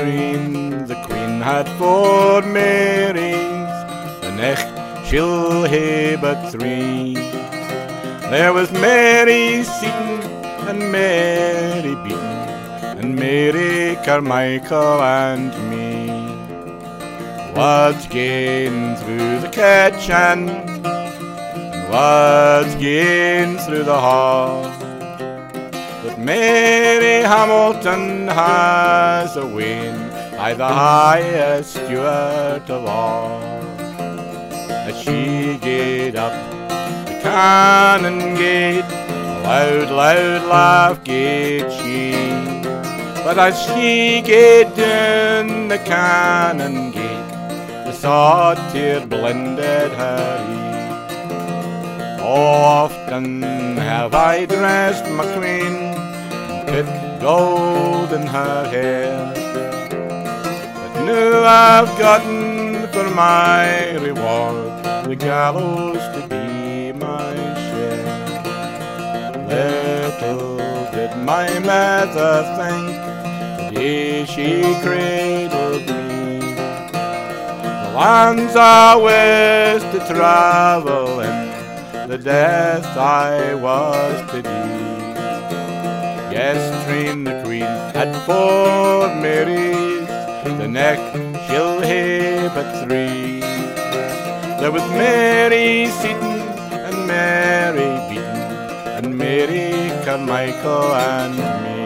Treen, the Queen had 4 Marys, the next she'll hae but 3. There was Mary Seaton and Mary Beaton and Mary Carmichael and me. What's gain through the kitchen, and what's gain through the hall, that Mary Hamilton has a win by the highest steward of all. As she gaed up the Canongate, loud, loud laugh gaed she, but as she gaed down the Canongate, the sod tear blinded her e'e. Often have I dressed my queen, put gold in her hair, but now I've gotten for my reward the gallows to be my share. Little did my mother think the day she cradled me, the lands I was to travel in, the death I was to die. Yes, Treen the Queen had 4 Marys, the next she'll hae but 3. There was Mary Seaton and Mary Beaton and Mary Carmichael and me.